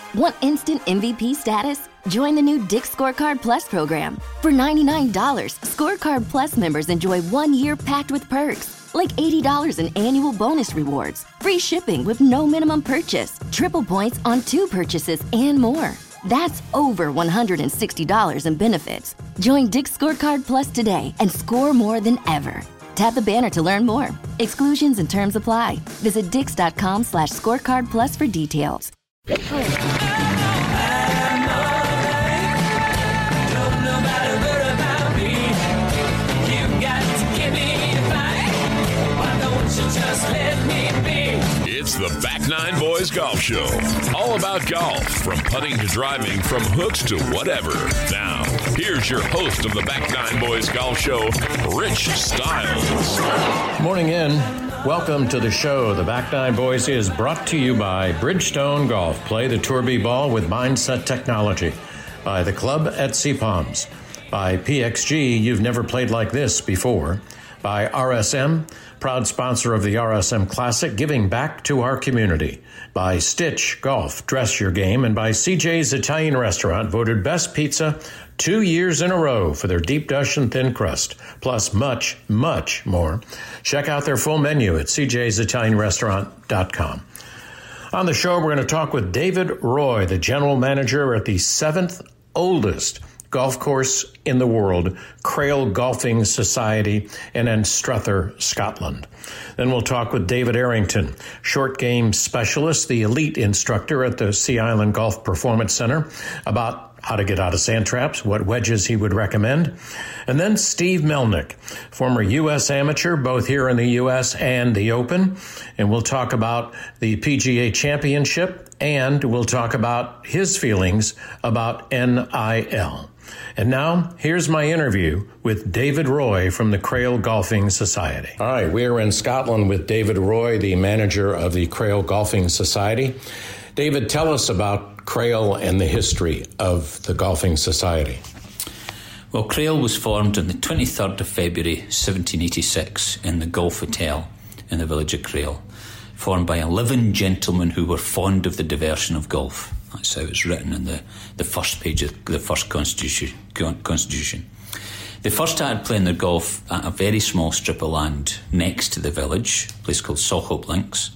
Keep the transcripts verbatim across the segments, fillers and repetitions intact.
Want instant M V P status? Join the new Dick's Scorecard Plus program. For ninety-nine dollars, Scorecard Plus members enjoy one year packed with perks, like eighty dollars in annual bonus rewards, free shipping with no minimum purchase, triple points on two purchases, and more. That's over one hundred sixty dollars in benefits. Join Dick's Scorecard Plus today and score more than ever. Tap the banner to learn more. Exclusions and terms apply. Visit dix.com slash scorecard plus for details. It's the Back Nine Boys Golf Show. All about golf, from putting to driving, from hooks to whatever. Now, here's your host of the Back Nine Boys Golf Show, Rich Stiles. Morning in. Welcome to the show. The Back Nine Boys is brought to you by Bridgestone Golf. Play the Tour B ball with Mindset Technology. By the Club at Sea Palms. By P X G, you've never played like this before. By R S M, proud sponsor of the R S M Classic, giving back to our community. By Stitch Golf, dress your game. And by C J's Italian Restaurant, voted best pizza two years in a row for their deep dish and thin crust, plus much, much more. Check out their full menu at c j's italian restaurant dot com. On the show, we're going to talk with David Roy, the general manager at the seventh oldest golf course in the world, Crail Golfing Society in Anstruther, Scotland. Then we'll talk with David Arrington, short game specialist, the elite instructor at the Sea Island Golf Performance Center, about how to get out of sand traps, what wedges he would recommend. And then Steve Melnick, former U S amateur, both here in the U S and the Open. And we'll talk about the P G A Championship, and we'll talk about his feelings about N I L. And now, here's my interview with David Roy from the Crail Golfing Society. All right, we are in Scotland with David Roy, the manager of the Crail Golfing Society. David, tell us about Crail and the history of the Golfing Society. Well, Crail was formed on the twenty-third of February, seventeen eighty-six, in the Golf Hotel in the village of Crail, formed by eleven gentlemen who were fond of the diversion of golf. That's how it's written in the, the first page of the first constitution, constitution. They first started playing their golf at a very small strip of land next to the village, a place called Sohope Links.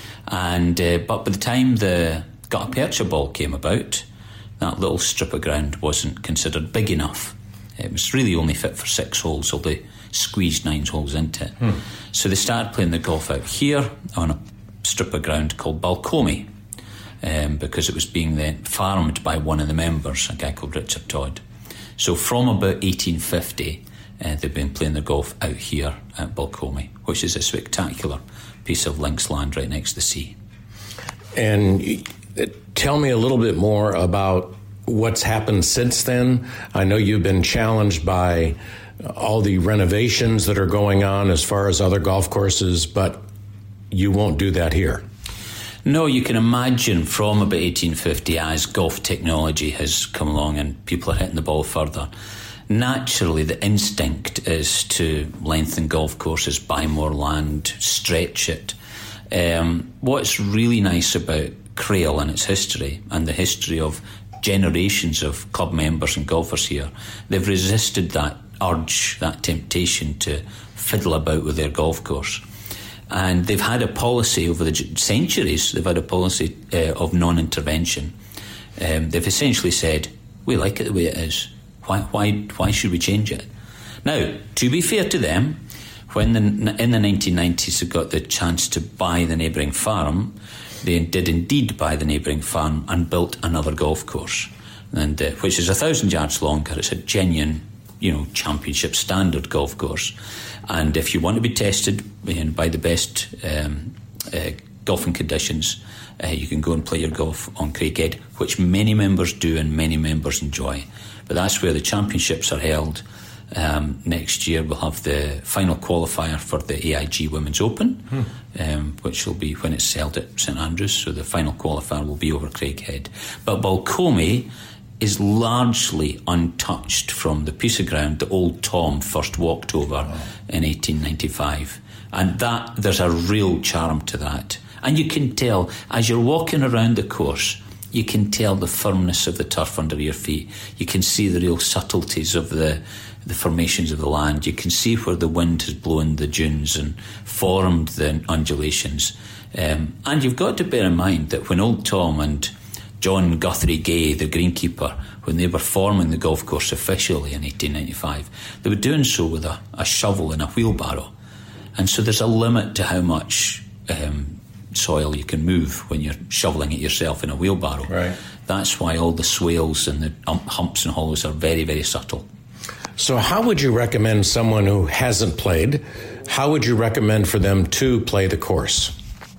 And uh, but by the time the gutta percha ball came about, that little strip of ground wasn't considered big enough. It was really only fit for six holes, so they squeezed nine holes into it. Hmm. So they started playing the golf out here on a strip of ground called Balcomie, um, because it was being then farmed by one of the members, a guy called Richard Todd. So from about eighteen fifty, uh, they've been playing their golf out here at Balcomie, which is a spectacular piece of links land right next to the sea. And tell me a little bit more about what's happened since then. I know you've been challenged by all the renovations that are going on as far as other golf courses, but you won't do that here. No, you can imagine from about eighteen fifty, as golf technology has come along and people are hitting the ball further, naturally the instinct is to lengthen golf courses, buy more land, stretch it. Um, what's really nice about Crail and its history, and the history of generations of club members and golfers here, they've resisted that urge, that temptation to fiddle about with their golf course. And they've had a policy over the centuries, they've had a policy uh, of non-intervention. Um, they've essentially said, we like it the way it is. Why, why, why should we change it? Now, to be fair to them, when the, in the nineteen nineties they got the chance to buy the neighbouring farm, they did indeed buy the neighbouring farm and built another golf course, and uh, which is a thousand yards longer. It's a genuine, you know, championship standard golf course. And if you want to be tested you know, by the best um, uh, golfing conditions, uh, you can go and play your golf on Craighead, which many members do and many members enjoy. But that's where the championships are held. Um, next year we'll have the final qualifier for the A I G Women's Open, hmm. um, which will be when it's held at St Andrews, so the final qualifier will be over Craighead. But Balcomie is largely untouched from the piece of ground that old Tom first walked over oh. in eighteen ninety-five. And that there's a real charm to that. And you can tell, as you're walking around the course, you can tell the firmness of the turf under your feet. You can see the real subtleties of the the formations of the land. You can see where the wind has blown the dunes and formed the undulations. Um, and you've got to bear in mind that when Old Tom and John Guthrie Gay, the greenkeeper, when they were forming the golf course officially in eighteen ninety-five, they were doing so with a, a shovel and a wheelbarrow. And so there's a limit to how much um, soil you can move when you're shoveling it yourself in a wheelbarrow. Right. That's why all the swales and the humps and hollows are very, very subtle. So how would you recommend someone who hasn't played, how would you recommend for them to play the course?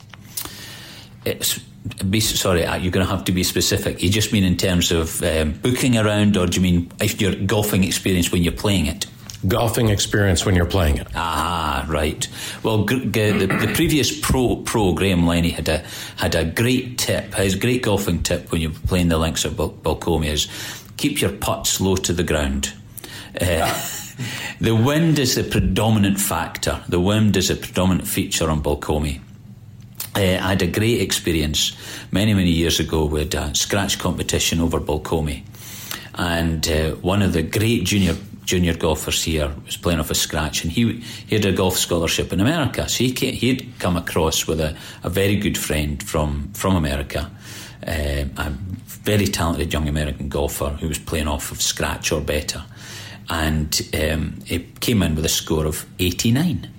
It's, be, sorry, you're going to have to be specific. You just mean in terms of um, booking around, or do you mean if your golfing experience when you're playing it? Golfing experience when you're playing it. Ah, right. Well, g- g- the, the previous pro, pro Graham Lenny had a had a great tip. His great golfing tip when you're playing the links at Bal- Balcomie is keep your putts low to the ground. Uh, the wind is the predominant factor. The wind is a predominant feature on Balcomie. Uh, I had a great experience many, many years ago with a scratch competition over Balcomie, and uh, one of the great junior junior golfers here was playing off a scratch, and he he had a golf scholarship in America, so he came, he'd come across with a, a very good friend from from America, uh, a very talented young American golfer who was playing off of scratch or better, and um, he came in with a score of eighty-nine,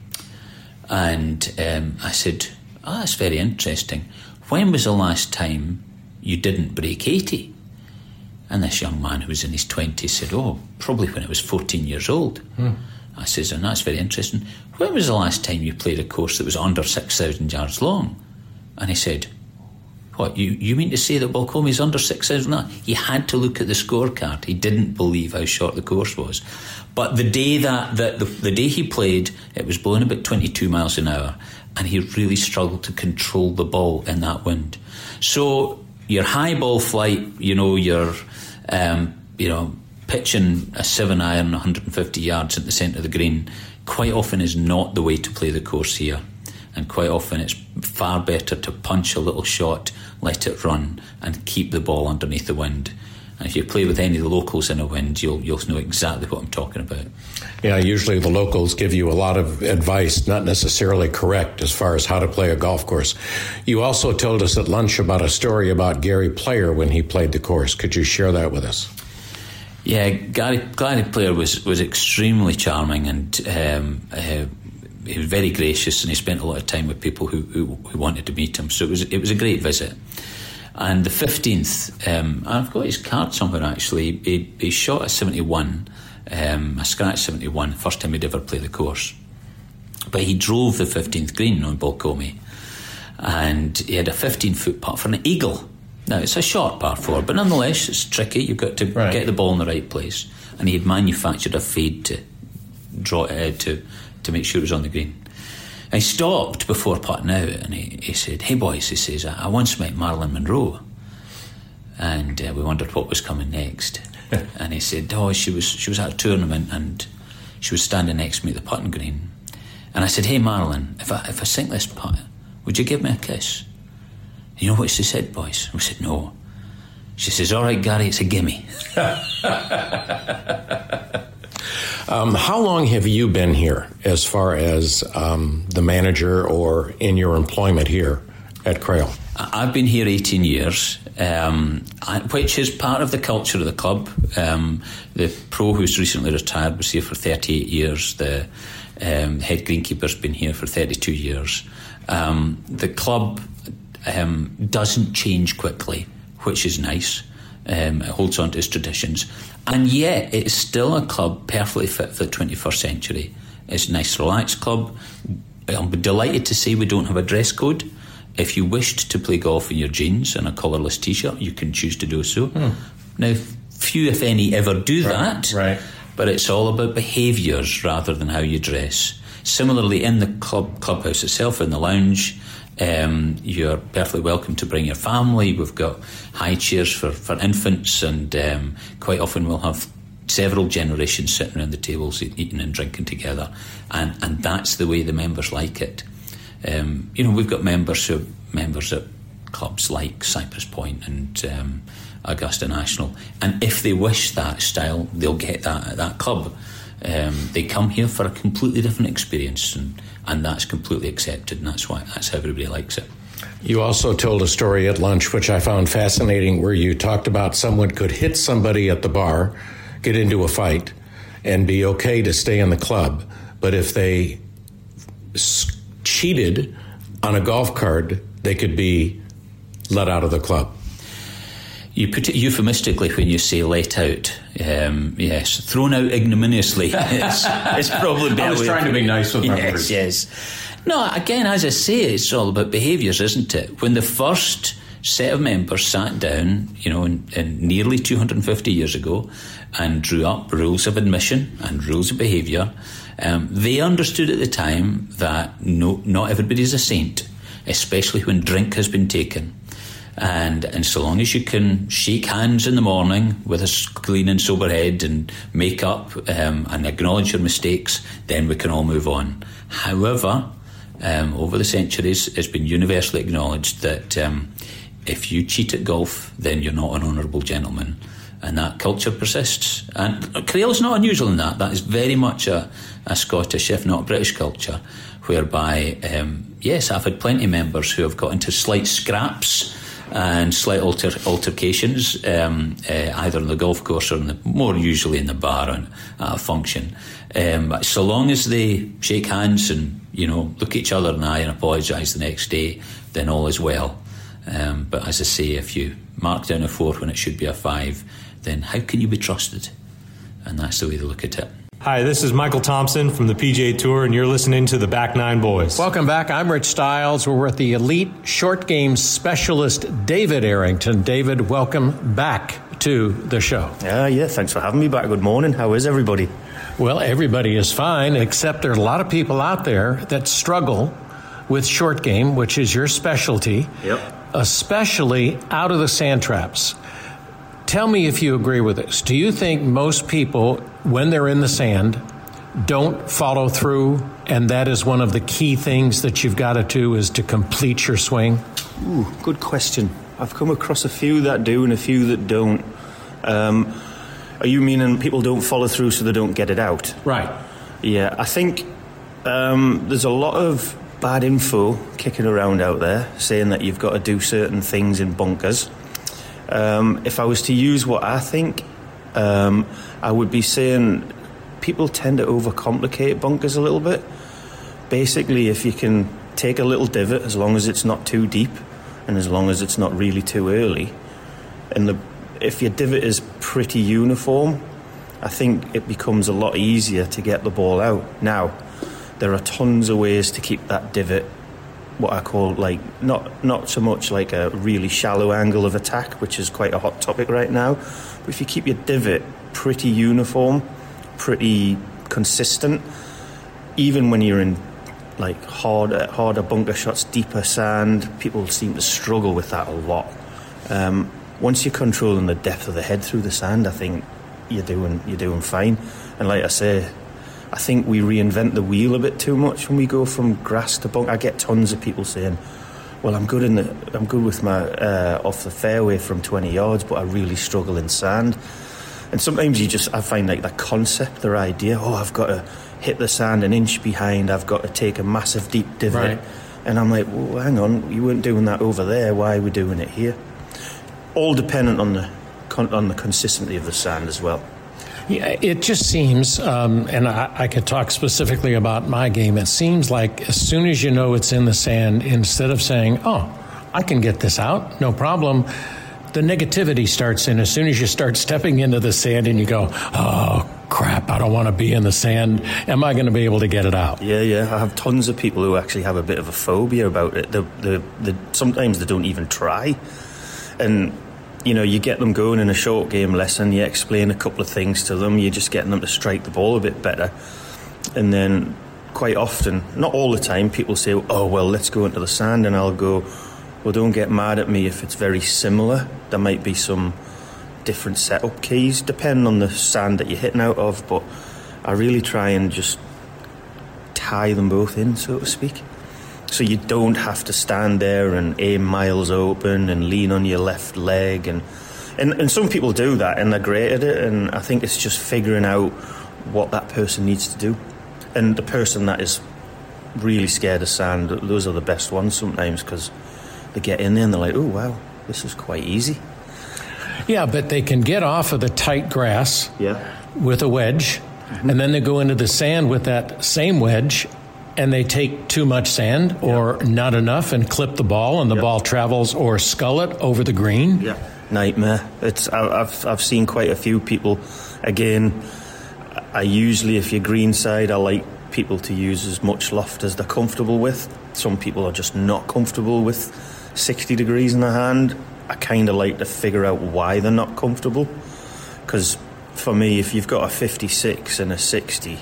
and um, I said, oh, that's very interesting. When was the last time you didn't break eighty? And this young man who was in his twenties said, oh, probably when I was fourteen years old. Hmm. I says, and that's very interesting. When was the last time you played a course that was under six thousand yards long? And he said, what, you, you mean to say that Balcomie is under six thousand yards? He had to look at the scorecard. He didn't believe how short the course was. But the day that, that the, the day he played, it was blowing about twenty-two miles an hour, and he really struggled to control the ball in that wind. So your high ball flight, you know, your um, you know, pitching a seven iron one hundred fifty yards at the centre of the green quite often is not the way to play the course here. And quite often it's far better to punch a little shot, let it run, and keep the ball underneath the wind. And if you play with any of the locals in a wind, you'll you'll know exactly what I'm talking about. Yeah, usually the locals give you a lot of advice, not necessarily correct, as far as how to play a golf course. You also told us at lunch about a story about Gary Player when he played the course. Could you share that with us? Yeah, Gary, Gary Player was, was extremely charming, and um, uh, he was very gracious, and he spent a lot of time with people who, who, who wanted to meet him. So it was it was a great visit. And the fifteenth, um, I've got his card somewhere actually, he, he shot a seventy-one, um, a scratch seventy-one, first time he'd ever played the course. But he drove the fifteenth green on Balcomie, and he had a fifteen-foot putt for an eagle. Now, it's a short par four, but nonetheless, it's tricky. You've got to right. get the ball in the right place. And he had manufactured a fade to draw it out to, to make sure it was on the green. I stopped before putting out, and he, he said, hey boys, he says, I, I once met Marilyn Monroe, and uh, we wondered what was coming next. And he said, oh, she was she was at a tournament, and she was standing next to me at the putting green. And I said, hey Marilyn, if I, if I sink this putt, would you give me a kiss? And you know what she said, boys? We said, no. She says, all right, Gary, it's a gimme. Um, how long have you been here as far as um, the manager or in your employment here at Crail? I've been here eighteen years, um, which is part of the culture of the club. Um, the pro who's recently retired was here for thirty-eight years. The um, head greenkeeper's been here for thirty-two years. Um, the club um, doesn't change quickly, which is nice. Um, it holds on to its traditions, and yet it's still a club perfectly fit for the twenty-first century. It's a nice, relaxed club. I'm delighted to say we don't have a dress code. If you wished to play golf in your jeans and a collarless t-shirt, you can choose to do so. Hmm. Now, few, if any, ever do right, that, right. but it's all about behaviours rather than how you dress. Similarly, in the club clubhouse itself, in the lounge, Um, you're perfectly welcome to bring your family. We've got high chairs for, for infants, and um, quite often we'll have several generations sitting around the tables eating and drinking together, and, and that's the way the members like it. Um, you know, we've got members who are members at clubs like Cypress Point and um, Augusta National. And if they wish that style, they'll get that at that club. Um, they come here for a completely different experience, and, and that's completely accepted, and that's why that's how everybody likes it. You also told a story at lunch, which I found fascinating, where you talked about someone could hit somebody at the bar, get into a fight, and be okay to stay in the club. But if they s- cheated on a golf card, they could be let out of the club. You put it euphemistically when you say let out. Um, yes, thrown out ignominiously. It's, it's probably better. I was trying to be nice with my yes, words. Yes. No, again, as I say, it's all about behaviours, isn't it? When the first set of members sat down, you know, in, in nearly two hundred fifty years ago, and drew up rules of admission and rules of behaviour, um, they understood at the time that no, not everybody's a saint, especially when drink has been taken. And and so long as you can shake hands in the morning with a clean and sober head and make up um, and acknowledge your mistakes, then we can all move on. However, um, over the centuries, it's been universally acknowledged that um, if you cheat at golf, then you're not an honourable gentleman. And that culture persists. And Crail is not unusual in that. That is very much a, a Scottish, if not British culture, whereby, um, yes, I've had plenty of members who have got into slight scraps and slight alter, altercations, um, uh, either on the golf course or in the, more usually in the bar on at a function. Um, but so long as they shake hands and, you know, look each other in the eye and apologise the next day, then all is well. Um, but as I say, if you mark down a four when it should be a five, then how can you be trusted? And that's the way they look at it. Hi, this is Michael Thompson from the P G A Tour, and you're listening to the Back Nine Boys. Welcome back. I'm Rich Stiles. We're with the elite short game specialist, David Arrington. David, welcome back to the show. Uh, yeah, thanks for having me back. Good morning. How is everybody? Well, everybody is fine, except there are a lot of people out there that struggle with short game, which is your specialty, yep. especially out of the sand traps. Tell me if you agree with this. Do you think most people, when they're in the sand, don't follow through, and that is one of the key things that you've got to do is to complete your swing? Ooh, good question. I've come across a few that do and a few that don't. Um, are you meaning people don't follow through so they don't get it out? Right. Yeah, I think um, there's a lot of bad info kicking around out there saying that you've got to do certain things in bunkers. Um, if I was to use what I think, um, I would be saying people tend to overcomplicate bunkers a little bit. Basically, if you can take a little divot, as long as it's not too deep and as long as it's not really too early, and the, if your divot is pretty uniform, I think it becomes a lot easier to get the ball out. Now, there are tons of ways to keep that divot what I call, like, not not so much like a really shallow angle of attack, which is quite a hot topic right now, but if you keep your divot pretty uniform, pretty consistent, even when you're in like harder, harder bunker shots, deeper sand, people seem to struggle with that a lot. Um, once you're controlling the depth of the head through the sand, I think you're doing you're doing fine. And like I say, I think we reinvent the wheel a bit too much when we go from grass to bunk. I get tons of people saying, "Well, I'm good in the, I'm good with my uh, off the fairway from twenty yards, but I really struggle in sand." And sometimes you just, I find like that concept, their idea, "Oh, I've got to hit the sand an inch behind. I've got to take a massive deep divot." Right. And I'm like, "Well, hang on, you weren't doing that over there. Why are we doing it here?" All dependent on the on the consistency of the sand as well. Yeah, it just seems, um, and I, I could talk specifically about my game, it seems like as soon as you know it's in the sand, instead of saying, "Oh, I can get this out, no problem," the negativity starts in as soon as you start stepping into the sand and you go, "Oh, crap, I don't want to be in the sand. Am I going to be able to get it out?" Yeah, yeah. I have tons of people who actually have a bit of a phobia about it. They, they, they, sometimes they don't even try. And you know, you get them going in a short game lesson, you explain a couple of things to them, you're just getting them to strike the ball a bit better. And then quite often, not all the time, people say, "Oh, well, let's go into the sand," and I'll go, "Well, don't get mad at me if it's very similar. There might be some different setup keys, depending on the sand that you're hitting out of," but I really try and just tie them both in, so to speak. so you don't have to stand there and aim miles open and lean on your left leg. And, and, and some people do that, and they're great at it, and I think it's just figuring out what that person needs to do. And the person that is really scared of sand, those are the best ones sometimes, because they get in there and they're like, oh, wow, this is quite easy. Yeah, but they can get off of the tight grass yeah. with a wedge, mm-hmm. and then they go into the sand with that same wedge, and they take too much sand or yeah. not enough and clip the ball, and the yeah. ball travels or scull it over the green. Yeah, nightmare. It's I've I've seen quite a few people. Again, I usually, if you're greenside, I like people to use as much loft as they're comfortable with. Some people are just not comfortable with sixty degrees in the hand. I kind of like to figure out why they're not comfortable, because for me, if you've got a fifty-six and a sixty,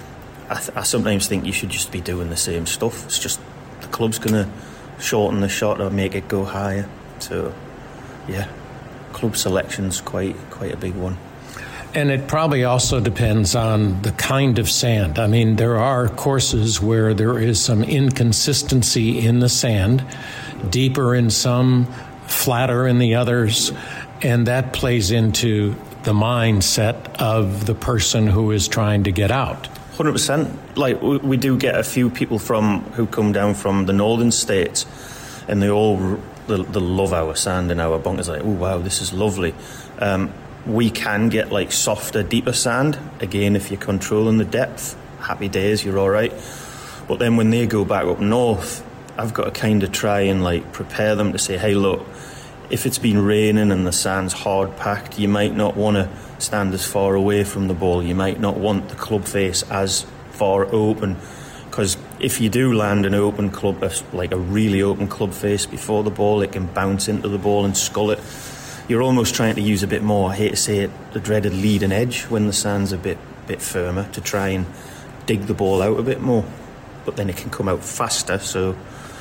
I, th- I sometimes think you should just be doing the same stuff. It's just the club's going to shorten the shot or make it go higher. So, yeah, club selection's quite quite a big one. And it probably also depends on the kind of sand. I mean, there are courses where there is some inconsistency in the sand, deeper in some, flatter in the others, and that plays into the mindset of the person who is trying to get out. one hundred percent. Like, we do get a few people from who come down from the northern states, and they all they, they love our sand and our bunkers. Like, oh wow, this is lovely. Um, we can get like softer, deeper sand. Again, if you're controlling the depth, happy days, you're all right. But then when they go back up north, I've got to kind of try and like prepare them to say, hey, look, if it's been raining and the sand's hard packed, you might not want to stand as far away from the ball. You might not want the club face as far open, because if you do land an open club, like a really open club face before the ball, it can bounce into the ball and scull it. You're almost trying to use a bit more, I hate to say it, the dreaded leading edge when the sand's a bit bit firmer, to try and dig the ball out a bit more. But then it can come out faster, so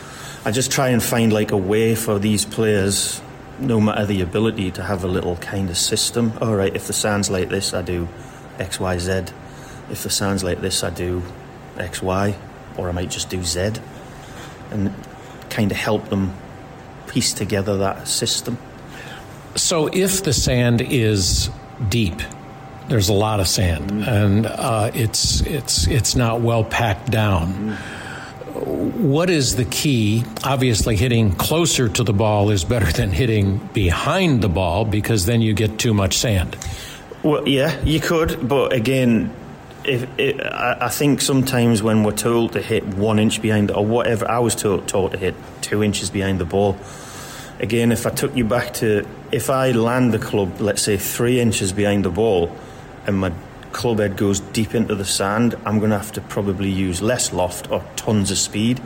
I just try and find like a way for these players, no matter the ability, to have a little kind of system. All right, if the sand's like this, I do X, Y, Z. If the sand's like this, I do X, Y, or I might just do Z, and kind of help them piece together that system. So if the sand is deep, there's a lot of sand, mm. and uh, it's it's it's not well packed down. Mm. What is the key? Obviously, hitting closer to the ball is better than hitting behind the ball, because then you get too much sand. Well, yeah, you could, but again, if it, I, I think sometimes when we're told to hit one inch behind, or whatever, I was told, told to hit two inches behind the ball. Again, if I took you back to, if I land the club, let's say three inches behind the ball, and my club head goes deep into the sand, I'm going to have to probably use less loft or tons of speed.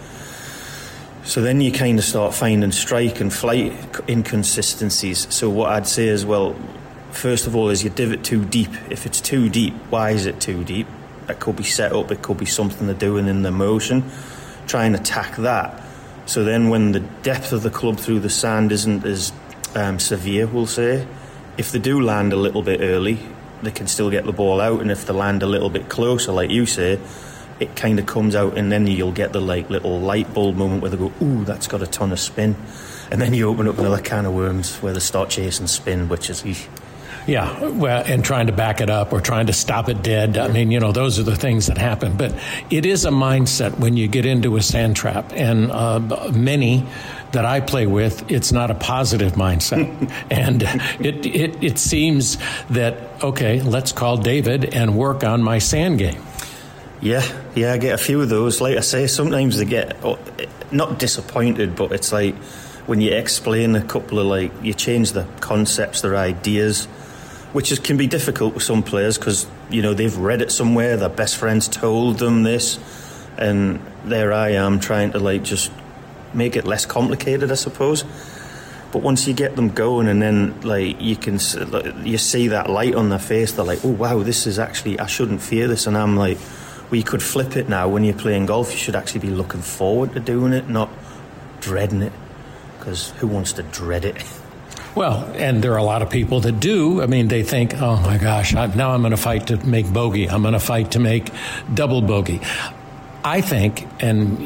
So then you kind of start finding strike and flight inconsistencies. So what I'd say is, well, first of all, is your divot too deep? If it's too deep, why is it too deep? That could be set up, it could be something they're doing in the motion. Try and attack that. So then when the depth of the club through the sand isn't as um, severe, we'll say, if they do land a little bit early, they can still get the ball out, and if they land a little bit closer, like you say, it kind of comes out, and then you'll get the like little light bulb moment where they go, ooh, that's got a ton of spin, and then you open up another can of worms where they start chasing spin, which is eesh. Yeah, well, and trying to back it up or trying to stop it dead. I mean, you know, those are the things that happen. But it is a mindset when you get into a sand trap. And uh, many that I play with, it's not a positive mindset. And it, it, it seems that, okay, let's call David and work on my sand game. Yeah, yeah, I get a few of those. Like I say, sometimes they get, not disappointed, but it's like when you explain a couple of, like, you change the concepts, their ideas, which is, can be difficult with some players because, you know, they've read it somewhere, their best friends told them this, and there I am trying to, like, just make it less complicated, I suppose. But once you get them going, and then, like, you can, you see that light on their face, they're like, oh, wow, this is actually, I shouldn't fear this. And I'm like, well, you could flip it now. When you're playing golf, you should actually be looking forward to doing it, not dreading it, because who wants to dread it? Well, and there are a lot of people that do. I mean, they think, oh, my gosh, I, now I'm going to fight to make bogey. I'm going to fight to make double bogey. I think, and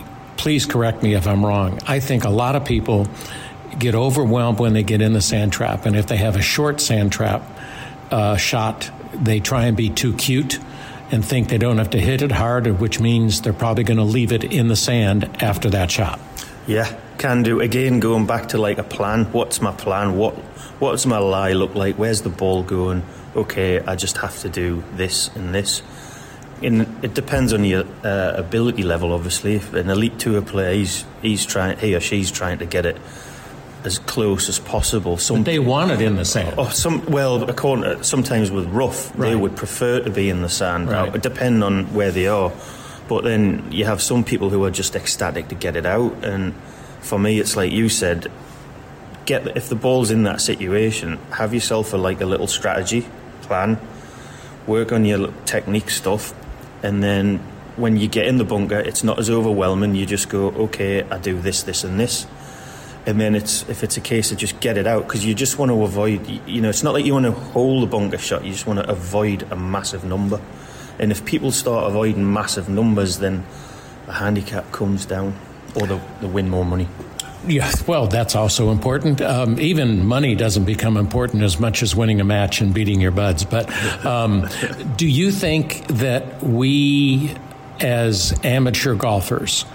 please correct me if I'm wrong. I think a lot of people get overwhelmed when they get in the sand trap, and if they have a short sand trap uh, shot, they try and be too cute and think they don't have to hit it hard, which means they're probably going to leave it in the sand after that shot. Yeah, can do. Again, going back to like a plan. What's my plan? What What's my lie look like? Where's the ball going? Okay, I just have to do this and this. And it depends on your uh, ability level, obviously. If an elite tour player, he's, he's trying, he or she's trying to get it as close as possible. Some but they want it in the sand. Oh, some well, according to, sometimes with rough, right. They would prefer to be in the sand. Right. Now, depending on where they are. But then you have some people who are just ecstatic to get it out. And for me, it's like you said, get if the ball's in that situation, have yourself a like a little strategy plan, work on your technique stuff, and then when you get in the bunker, it's not as overwhelming. You just go, okay, I do this, this, and this. And then it's if it's a case of just get it out, because you just want to avoid, you know, it's not like you want to hold the bunker shot, you just want to avoid a massive number. And if people start avoiding massive numbers, then the handicap comes down, or they, they win more money. Yeah, well, that's also important. Um, even money doesn't become important as much as winning a match and beating your buds. But um, do you think that we, as amateur golfers,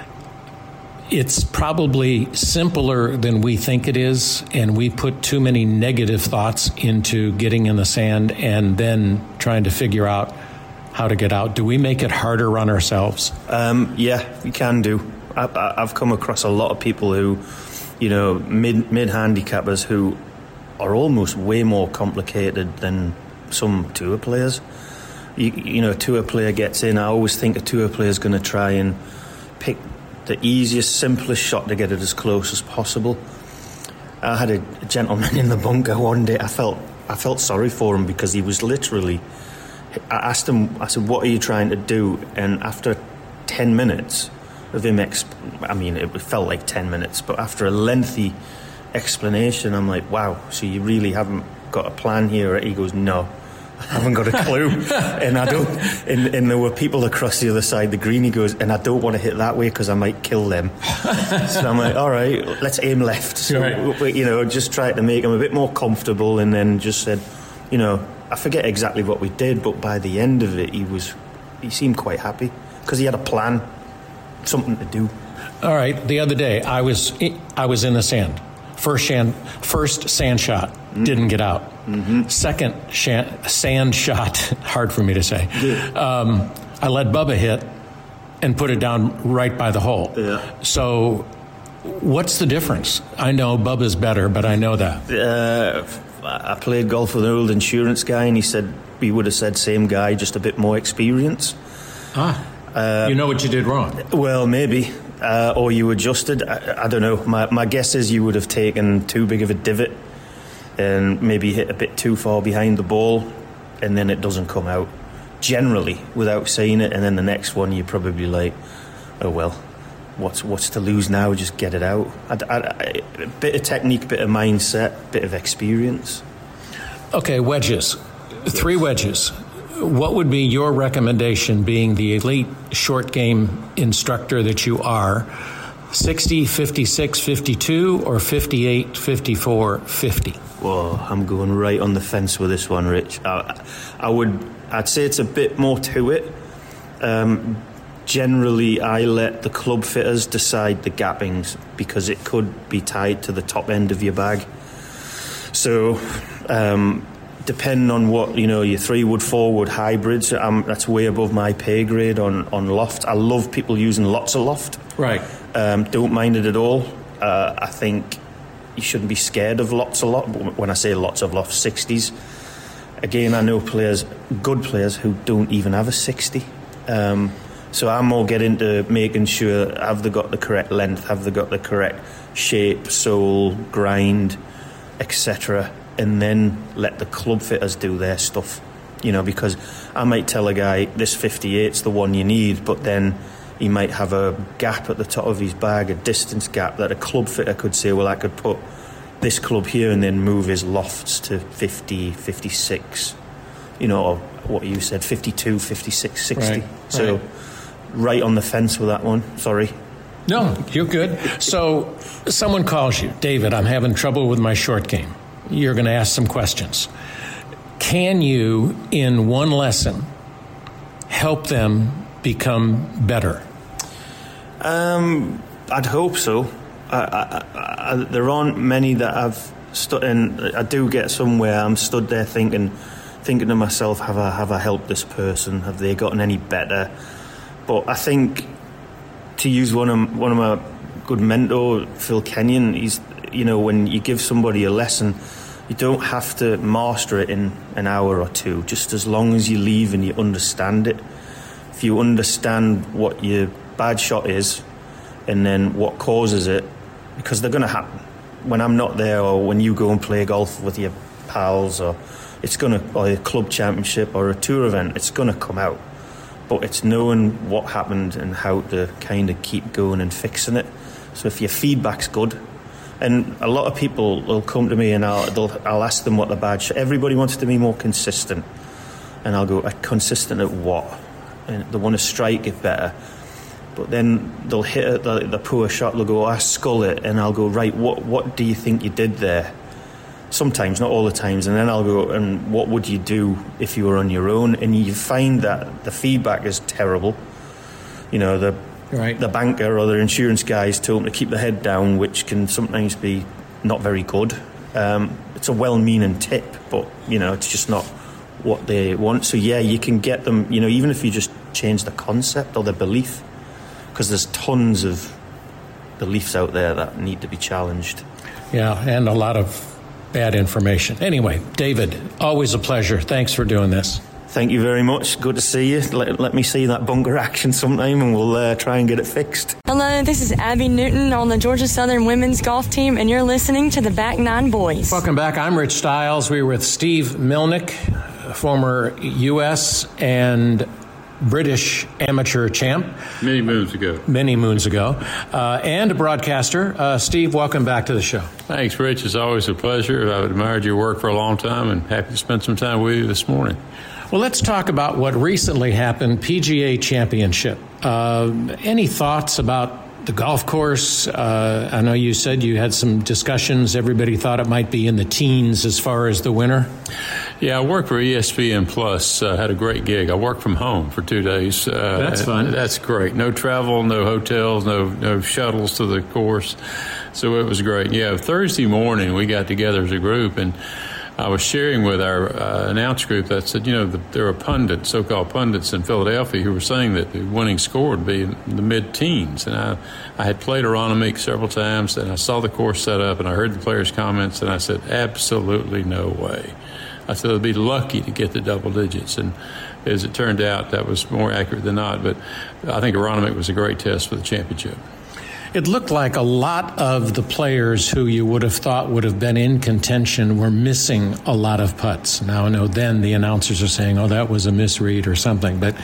it's probably simpler than we think it is, and we put too many negative thoughts into getting in the sand and then trying to figure out how to get out? Do we make it harder on ourselves? Um, yeah, we can do. I, I've come across a lot of people who, you know, mid mid handicappers who are almost way more complicated than some tour players. You, you know, a tour player gets in. I always think a tour player is going to try and pick the easiest, simplest shot to get it as close as possible. I had a, a gentleman in the bunker one day. I felt I felt sorry for him because he was literally. I asked him. I said, "What are you trying to do?" And after ten minutes. Of him, exp- I mean, it felt like ten minutes, but after a lengthy explanation, I'm like, wow, so you really haven't got a plan here? He goes, no, I haven't got a clue. and I don't, and, and there were people across the other side of the green. He goes, and I don't want to hit that way because I might kill them. So I'm like, all right, let's aim left. So, right. You know, just tried to make him a bit more comfortable, and then just said, you know, I forget exactly what we did, but by the end of it, he was, he seemed quite happy because he had a plan. Something to do. All right. The other day, I was I was in the sand. First sand, first sand shot mm. didn't get out. Mm-hmm. Second shan, sand shot, hard for me to say. Yeah. Um, I let Bubba hit and put it down right by the hole. Yeah. So, what's the difference? I know Bubba's better, but I know that. Uh, I played golf with an old insurance guy, and he said we would have said same guy, just a bit more experience. Ah. Uh, you know what you did wrong? Well, maybe. Uh, or you adjusted. I, I don't know. My, my guess is you would have taken too big of a divot and maybe hit a bit too far behind the ball, and then it doesn't come out. Generally, without saying it, and then the next one you're probably like, oh, well, what's what's to lose now? Just get it out. I, I, I, a bit of technique, bit of mindset, bit of experience. Okay, wedges. Three wedges. What would be your recommendation, being the elite short game instructor that you are? sixty, fifty-six, fifty-two, or fifty-eight, fifty-four, fifty? Whoa, I'm going right on the fence with this one, Rich. I, I would, I'd say it's a bit more to it. Um, generally, I let the club fitters decide the gappings because it could be tied to the top end of your bag. So, um, depending on what, you know, your three wood, four wood hybrids, um, that's way above my pay grade on, on loft. I love people using lots of loft. Right. Um, don't mind it at all. Uh, I think you shouldn't be scared of lots of loft. When I say lots of loft, sixties. Again, I know players, good players, who don't even have a sixty. Um, so I'm more get into making sure, have they got the correct length, have they got the correct shape, sole, grind, et cetera, and then let the club fitters do their stuff. You know, because I might tell a guy this fifty-eight's the one you need, but then he might have a gap at the top of his bag, a distance gap that a club fitter could say, well, I could put this club here and then move his lofts to fifty, fifty-six, you know, or what you said, fifty-two, fifty-six, sixty. Right, so right. right on the fence with that one, sorry. No, you're good. So someone calls you, David, I'm having trouble with my short game. You're going to ask some questions. Can you, in one lesson, help them become better? Um, I'd hope so. I, I, I, there aren't many that I've stood in. I do get somewhere I'm stood there thinking, thinking to myself, have I have I helped this person? Have they gotten any better? But I think, to use one of one of my good mentor, Phil Kenyon, he's, you know, when you give somebody a lesson, you don't have to master it in an hour or two. Just as long as you leave and you understand it. If you understand what your bad shot is, and then what causes it, because they're going to happen. When I'm not there, or when you go and play golf with your pals, or it's going to, or a club championship or a tour event, it's going to come out. But it's knowing what happened and how to kind of keep going and fixing it. So if your feedback's good, and a lot of people will come to me and I'll they'll, I'll ask them what the bad shot. Everybody wants to be more consistent, and I'll go, consistent at what? And they want to strike it better. But then they'll hit it, the, the poor shot, they'll go, I skull it, and I'll go, right, what what do you think you did there? Sometimes, not all the times, and then I'll go, and what would you do if you were on your own? And you find that the feedback is terrible. You know, the right. the banker or the insurance guys told them to keep the head down, which can sometimes be not very good. Um, it's a well-meaning tip, but, you know, it's just not what they want. So, yeah, you can get them, you know, even if you just change the concept or the belief, because there's tons of beliefs out there that need to be challenged. Yeah, and a lot of bad information. Anyway, David, always a pleasure. Thanks for doing this. Thank you very much. Good to see you. Let, let me see that bunker action sometime, and we'll uh, try and get it fixed. Hello, this is Abby Newton on the Georgia Southern women's golf team, and you're listening to the Back Nine Boys. Welcome back. I'm Rich Stiles. We're with Steve Milnick, former U S and British amateur champ. Many moons ago. Many moons ago. Uh, and a broadcaster. Uh, Steve, welcome back to the show. Thanks, Rich. It's always a pleasure. I've admired your work for a long time and happy to spend some time with you this morning. Well, let's talk about what recently happened, P G A Championship. Uh, any thoughts about the golf course? Uh, I know you said you had some discussions. Everybody thought it might be in the teens as far as the winner. Yeah, I worked for E S P N Plus. Uh, had a great gig. I worked from home for two days. Uh, that's fun. That's great. No travel, no hotels, no no shuttles to the course. So it was great. Yeah, Thursday morning we got together as a group, and I was sharing with our uh, announce group that said, you know, the, there are pundits, so-called pundits in Philadelphia who were saying that the winning score would be in the mid-teens. And I, I had played Aronimink several times, and I saw the course set up, and I heard the players' comments, and I said, absolutely no way. I said, they'd be lucky to get the double digits. And as it turned out, that was more accurate than not. But I think Aronimink was a great test for the championship. It looked like a lot of the players who you would have thought would have been in contention were missing a lot of putts. Now, I know then the announcers are saying, oh, that was a misread or something. But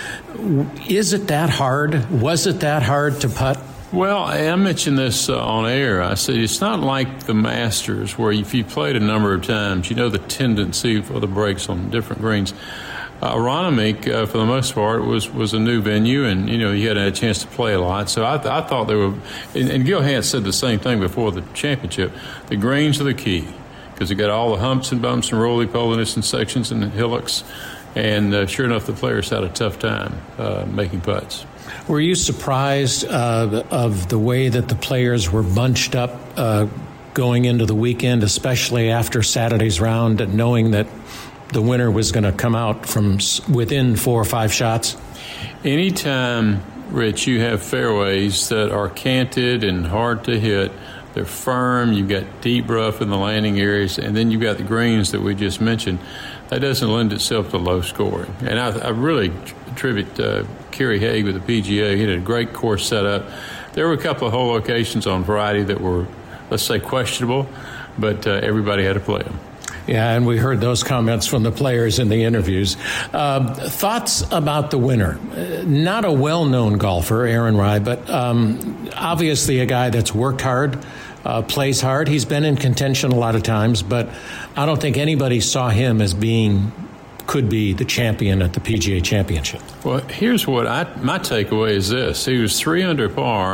is it that hard? Was it that hard to putt? Well, I mentioned this uh, on air. I said it's not like the Masters where if you played a number of times, you know the tendency for the breaks on different greens. Uh, Aronimink, uh, for the most part, was, was a new venue, and, you know, he had a chance to play a lot. So I, th- I thought they were – and, and Gil Hanse said the same thing before the championship. The greens are the key because you got all the humps and bumps and roly-poliness and sections and hillocks. And uh, sure enough, the players had a tough time uh, making putts. Were you surprised uh, of the way that the players were bunched up uh, going into the weekend, especially after Saturday's round, and knowing that the winner was going to come out from within four or five shots? Anytime, Rich, you have fairways that are canted and hard to hit, they're firm, you've got deep rough in the landing areas, and then you've got the greens that we just mentioned, that doesn't lend itself to low scoring. And I, I really attribute uh, Kerry Haigh with the P G A. He had a great course set up. There were a couple of hole locations on Friday that were, let's say, questionable, but uh, everybody had to play them. Yeah, and we heard those comments from the players in the interviews. Uh, thoughts about the winner? Uh, not a well-known golfer, Aaron Rai, but um, obviously a guy that's worked hard, uh, plays hard. He's been in contention a lot of times, but I don't think anybody saw him as being, could be the champion at the P G A Championship. Well, here's what I, my takeaway is this. He was three under par,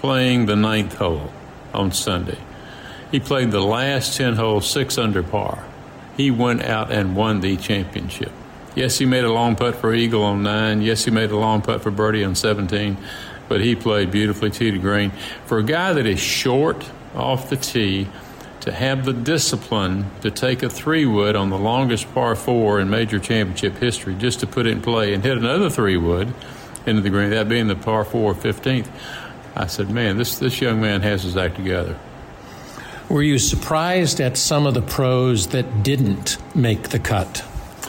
playing the ninth hole on Sunday. He played the last ten holes six under par. He went out and won the championship. Yes, he made a long putt for eagle on nine. Yes, he made a long putt for birdie on seventeen. But he played beautifully tee to green. For a guy that is short off the tee, to have the discipline to take a three-wood on the longest par four in major championship history just to put it in play and hit another three-wood into the green, that being the par four fifteenth, I said, man, this, this young man has his act together. Were you surprised at some of the pros that didn't make the cut?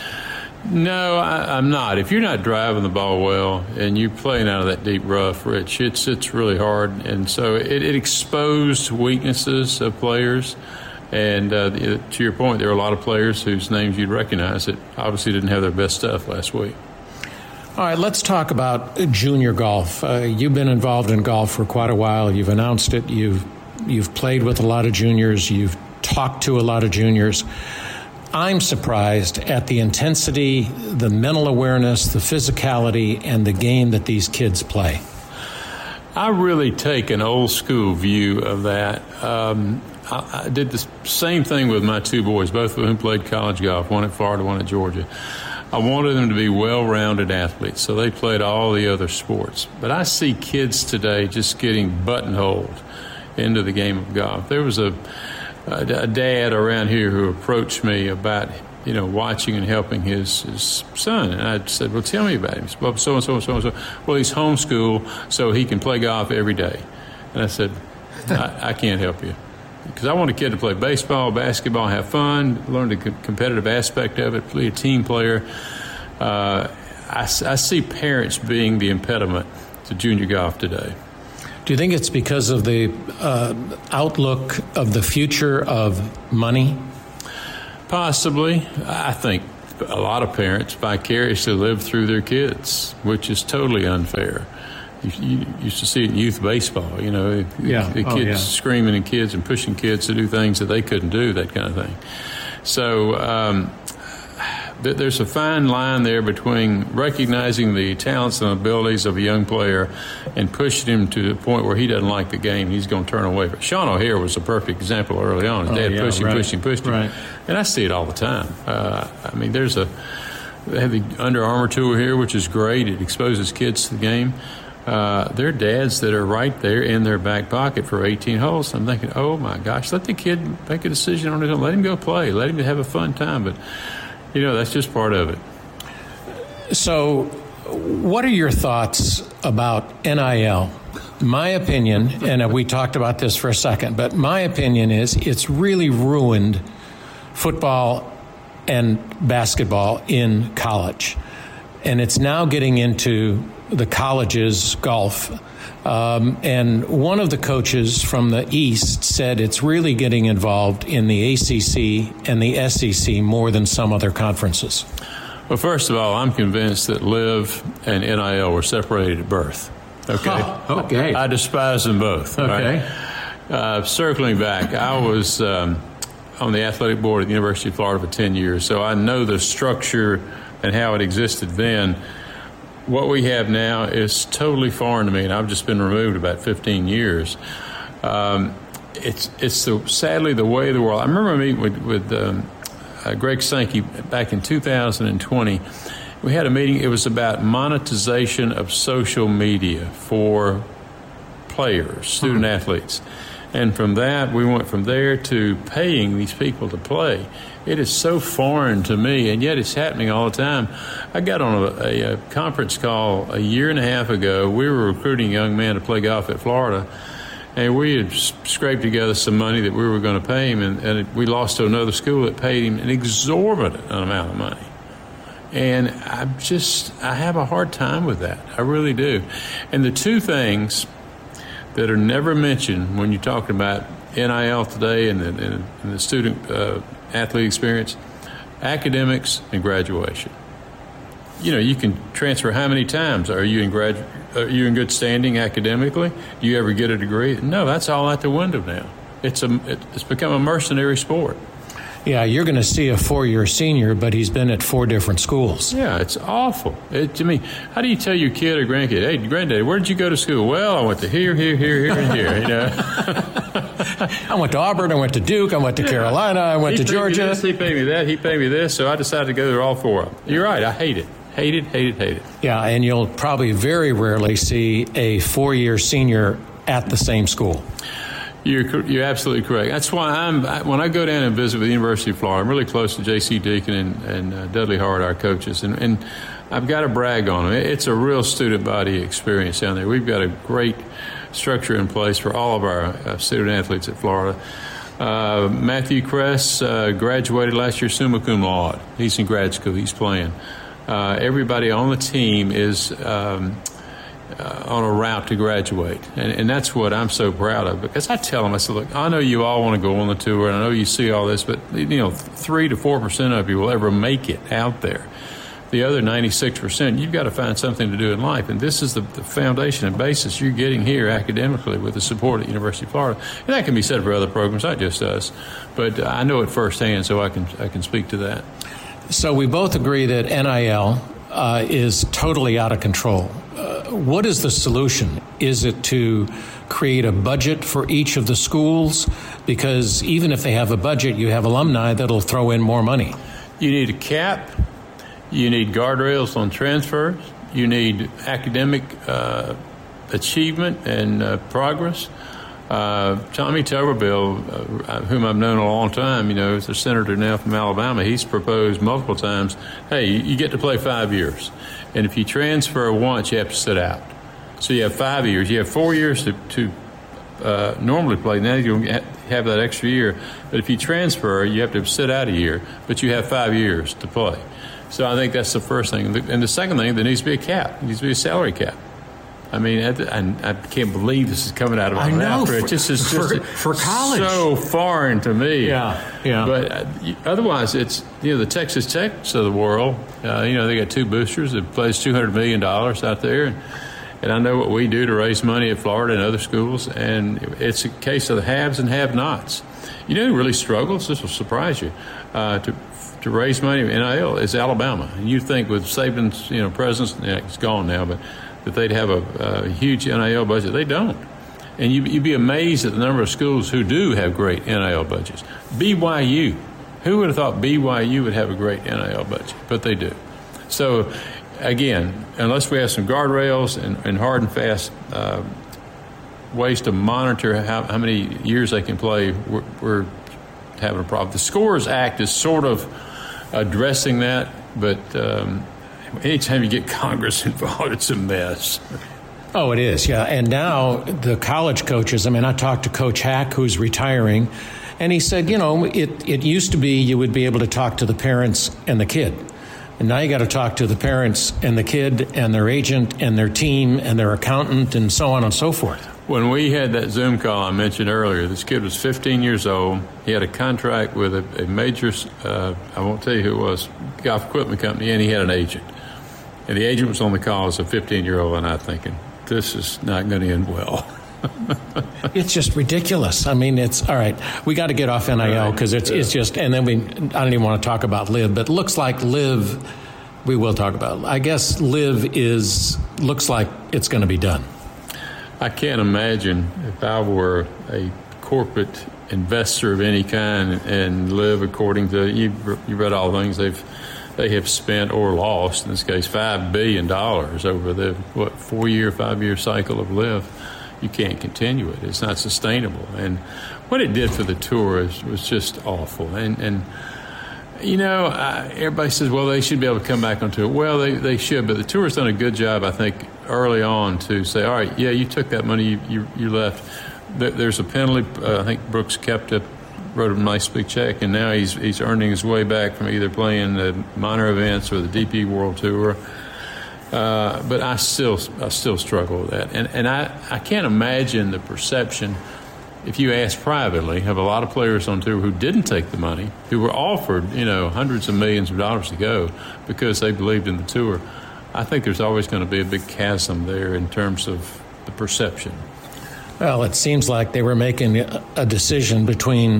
No, I, I'm not. If you're not driving the ball well and you're playing out of that deep rough, Rich, it's it's really hard. And so it, it exposed weaknesses of players. And uh, to your point, there are a lot of players whose names you'd recognize that obviously didn't have their best stuff last week. All right, let's talk about junior golf. Uh, you've been involved in golf for quite a while. You've announced it. You've you've played with a lot of juniors. You've talked to a lot of juniors. I'm surprised at the intensity, the mental awareness, the physicality, and the game that these kids play. I really take an old school view of that. Um, I, I did the same thing with my two boys, both of whom played college golf, one at Florida, one at Georgia. I wanted them to be well-rounded athletes, so they played all the other sports. But I see kids today just getting buttonholed into the game of golf. There was a a dad around here who approached me about, you know, watching and helping his, his son. And I said, well, tell me about him. He said, well, so-and-so and so-and-so. Well, he's homeschooled, so he can play golf every day. And I said, I, I can't help you. Because I want a kid to play baseball, basketball, have fun, learn the competitive aspect of it, be a team player. Uh, I, I see parents being the impediment to junior golf today. Do you think it's because of the uh, outlook of the future of money? Possibly. I think a lot of parents vicariously live through their kids, which is totally unfair. You, you used to see it in youth baseball, you know, yeah. the kids oh, yeah. screaming at kids and pushing kids to do things that they couldn't do, that kind of thing. So um, th- there's a fine line there between recognizing the talents and abilities of a young player and pushing him to the point where he doesn't like the game, he's going to turn away. But Sean O'Hare was a perfect example early on. His oh, dad yeah, pushed him, right. pushed him, pushed him. Right. And I see it all the time. Uh, I mean, there's a they have the Under Armour tour here, which is great. It exposes kids to the game. Uh, there are dads that are right there in their back pocket for eighteen holes. I'm thinking, oh, my gosh, let the kid make a decision on his own. Let him go play. Let him have a fun time. But, you know, that's just part of it. So what are your thoughts about N I L? My opinion, and we talked about this for a second, but my opinion is it's really ruined football and basketball in college. And it's now getting into the colleges, golf. Um, and one of the coaches from the East said it's really getting involved in the A C C and the S E C more than some other conferences. Well, first of all, I'm convinced that Live and N I L were separated at birth. Okay. Oh, okay. I despise them both. Okay. Right? Uh, circling back, I was um, on the athletic board at the University of Florida for ten years, so I know the structure and how it existed then. What we have now is totally foreign to me, and I've just been removed about fifteen years. Um, it's it's the, sadly the way of the world. I remember meeting with, with um, uh, Greg Sankey back in two thousand twenty. We had a meeting. It was about monetization of social media for players, student mm-hmm. athletes. And from that, we went from there to paying these people to play. It is so foreign to me, and yet it's happening all the time. I got on a, a, a conference call a year and a half ago. We were recruiting a young man to play golf at Florida, and we had scraped together some money that we were going to pay him, and, and it, we lost to another school that paid him an exorbitant amount of money. And I just, I have a hard time with that. I really do. And the two things that are never mentioned when you're talking about N I L today and the, and the student uh, athlete experience, academics and graduation. You know, you can transfer how many times? Are you in grad? Are you in good standing academically? Do you ever get a degree? No, that's all out the window now. It's a it's become a mercenary sport. Yeah, you're going to see a four-year senior, but he's been at four different schools. Yeah, it's awful. It, to me, how do you tell your kid or grandkid, hey, granddaddy, where did you go to school? Well, I went to here, here, here, here, and here. You know, I went to Auburn, I went to Duke, I went to yeah. Carolina, I went he to Georgia. This, he paid me that, he paid me this, so I decided to go to all four of them. You're right, I hate it. Hate it, hate it, hate it. Yeah, and you'll probably very rarely see a four-year senior at the same school. You're you're absolutely correct. That's why I'm when I go down and visit with the University of Florida, I'm really close to J C Deacon and, and uh, Dudley Hart, our coaches, and, and I've got to brag on them. It's a real student body experience down there. We've got a great structure in place for all of our uh, student athletes at Florida. Uh, Matthew Kress uh, graduated last year summa cum laude. He's in grad school. He's playing. Uh, everybody on the team is um, uh, on a route to graduate, and, and that's what I'm so proud of. Because I tell them, I said, look, I know you all want to go on the tour, and I know you see all this, but you know, three to four percent of you will ever make it out there. The other ninety-six percent, you've got to find something to do in life, and this is the, the foundation and basis you're getting here academically with the support at the University of Florida. And that can be said for other programs, not just us, but I know it firsthand, so I can I can speak to that. So we both agree that N I L uh, is totally out of control. Uh, what is the solution? Is it to create a budget for each of the schools? Because even if they have a budget, you have alumni that'll throw in more money. You need a cap. You need guardrails on transfers. You need academic uh, achievement and uh, progress. Uh, Tommy Tuberville, uh, whom I've known a long time, you know, is a senator now from Alabama. He's proposed multiple times, hey, you get to play five years. And if you transfer once, you have to sit out. So you have five years. You have four years to, to uh, normally play. Now you have that extra year. But if you transfer, you have to sit out a year. But you have five years to play. So I think that's the first thing. And the second thing, there needs to be a cap. There needs to be a salary cap. I mean, I, I can't believe this is coming out of my mouth. It just is just for, for college. So foreign to me. Yeah, yeah. But uh, otherwise, it's, you know, the Texas Techs of the world. Uh, you know, they got two boosters that plays two hundred million dollars out there. And, and I know what we do to raise money at Florida and other schools. And it's a case of the haves and have-nots. You know who really struggles? This will surprise you. Uh, to to raise money in N I L is Alabama. And you think with Saban's, you know, presence, yeah, it's gone now, but that they'd have a, a huge N I L budget. They don't. And you, you'd be amazed at the number of schools who do have great N I L budgets. B Y U. Who would have thought B Y U would have a great N I L budget? But they do. So, again, unless we have some guardrails and, and hard and fast uh, ways to monitor how, how many years they can play, we're, we're having a problem. The Scores Act is sort of addressing that, but um, anytime you get Congress involved, it's a mess. Oh, it is, yeah. And now the college coaches, I mean, I talked to Coach Hack, who's retiring, and he said, you know, it, it used to be you would be able to talk to the parents and the kid. And now you got to talk to the parents and the kid and their agent and their team and their accountant and so on and so forth. When we had that Zoom call I mentioned earlier, this kid was fifteen years old. He had a contract with a, a major, uh, I won't tell you who it was, golf equipment company, and he had an agent. And the agent was on the call as a fifteen-year-old, and I'm thinking, this is not going to end well. It's just ridiculous. I mean, it's all right. We got to get off N I L because it's it's just, and then we. I don't even want to talk about Live, but it looks like Live. We will talk about. I guess Live is looks like it's going to be done. I can't imagine if I were a corporate investor of any kind and Live according to you. You read all the things they've. They have spent or lost, in this case, five billion dollars over the, what, four-year, five-year cycle of Live. You can't continue it. It's not sustainable. And what it did for the tour is, was just awful. And, and you know, I, everybody says, well, they should be able to come back on tour. Well, they, they should, but the tour has done a good job, I think, early on to say, all right, yeah, you took that money, you, you, you left. There's a penalty. Uh, I think Brooks kept it. Wrote him a nice big check, and now he's he's earning his way back from either playing the minor events or the D P World Tour. Uh, but I still I still struggle with that, and and I, I can't imagine the perception, if you ask privately, of a lot of players on tour who didn't take the money, who were offered you know hundreds of millions of dollars to go because they believed in the tour. I think there's always going to be a big chasm there in terms of the perception. Well, it seems like they were making a decision between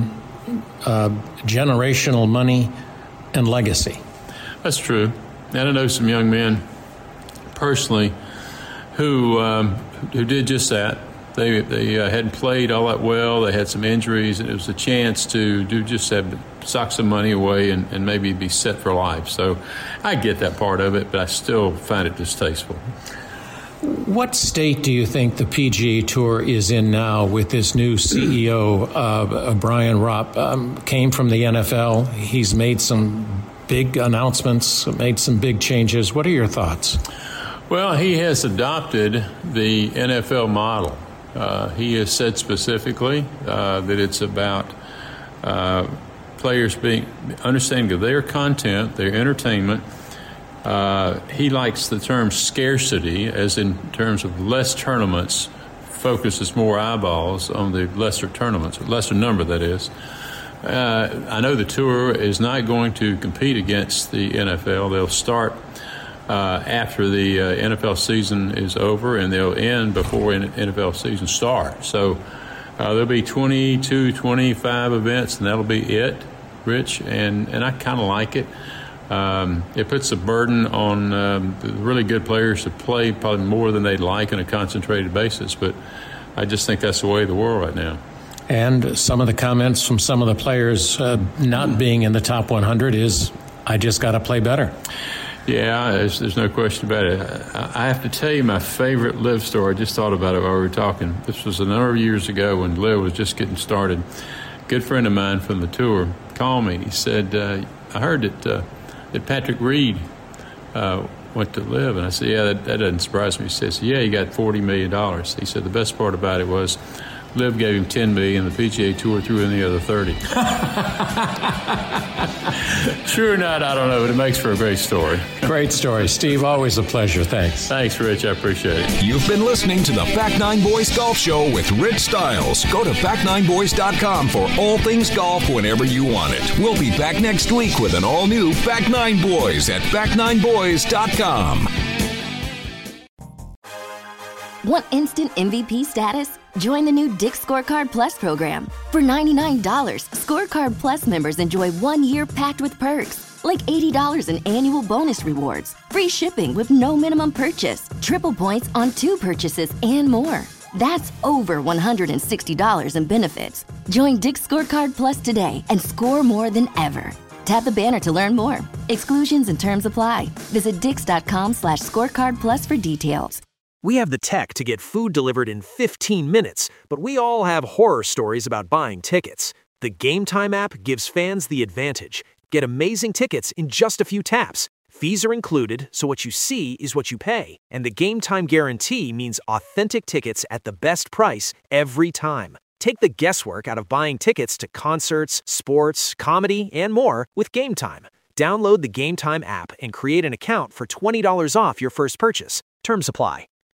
uh, generational money and legacy. That's true. And I know some young men personally who um, who did just that. They they uh, hadn't played all that well. They had some injuries, and it was a chance to do just have sock some money away and, and maybe be set for life. So I get that part of it, but I still find it distasteful. What state do you think the P G A Tour is in now with this new C E O, uh, Brian Ropp? Um, came from the N F L. He's made some big announcements, made some big changes. What are your thoughts? Well, he has adopted the N F L model. Uh, he has said specifically uh, that it's about uh, players being understanding of their content, their entertainment. Uh, he likes the term scarcity, as in terms of less tournaments, focuses more eyeballs on the lesser tournaments, lesser number, that is. Uh, I know the Tour is not going to compete against the N F L. They'll start uh, after the uh, N F L season is over, and they'll end before N F L season starts. So uh, there'll be twenty-two, twenty-five events, and that'll be it, Rich, and, and I kind of like it. Um, it puts a burden on um, the really good players to play probably more than they'd like on a concentrated basis, but I just think that's the way of the world right now. And some of the comments from some of the players uh, not being in the top one hundred is, I just got to play better. Yeah, there's, there's no question about it. I, I have to tell you my favorite Liv story. I just thought about it while we were talking. This was a number of years ago when Liv was just getting started. A good friend of mine from the Tour called me. He said, uh, I heard that, uh, that Patrick Reed uh, went to Liv. And I said, yeah, that, that doesn't surprise me. He says, yeah, he got forty million dollars. He said the best part about it was Liv gave him ten million dollars, and the P G A Tour threw in the other thirty. True or not, I don't know, but it makes for a great story. Great story. Steve, always a pleasure. Thanks. Thanks, Rich. I appreciate it. You've been listening to the Back Nine Boys Golf Show with Rich Stiles. Go to back nine boys dot com for all things golf whenever you want it. We'll be back next week with an all-new Back Nine Boys at back nine boys dot com. Want instant M V P status? Join the new Dick's Scorecard Plus program. For ninety-nine dollars, Scorecard Plus members enjoy one year packed with perks, like eighty dollars in annual bonus rewards, free shipping with no minimum purchase, triple points on two purchases, and more. That's over one hundred sixty dollars in benefits. Join Dick's Scorecard Plus today and score more than ever. Tap the banner to learn more. Exclusions and terms apply. Visit dix.com slash scorecard plus for details. We have the tech to get food delivered in fifteen minutes, but we all have horror stories about buying tickets. The Game Time app gives fans the advantage. Get amazing tickets in just a few taps. Fees are included, so what you see is what you pay. And the Game Time guarantee means authentic tickets at the best price every time. Take the guesswork out of buying tickets to concerts, sports, comedy, and more with Game Time. Download the Game Time app and create an account for twenty dollars off your first purchase. Terms apply.